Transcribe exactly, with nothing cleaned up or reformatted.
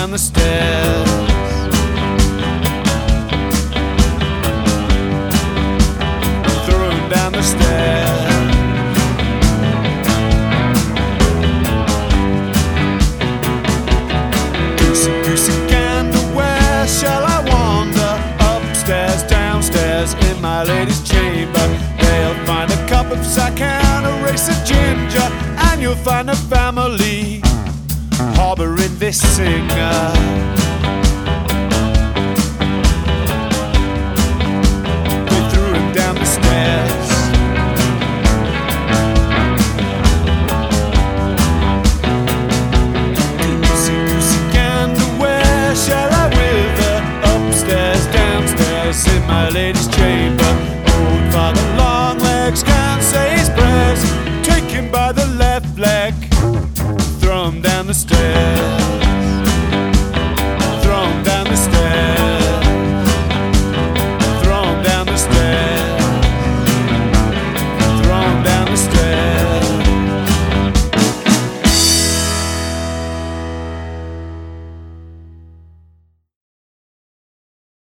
down the stairs. Threw him down the stairs. Goosey, goosey gander, where shall I wander? Upstairs, downstairs, in my lady's chamber. They'll find a cup of sack and a race of ginger, and you'll find a family harboring this singer. They threw him down the stairs. Goosey, goosey gander, where shall I wither? Upstairs, downstairs, in my lady's chamber. Old Father Longlegs can't say his prayers. Take him by the left leg.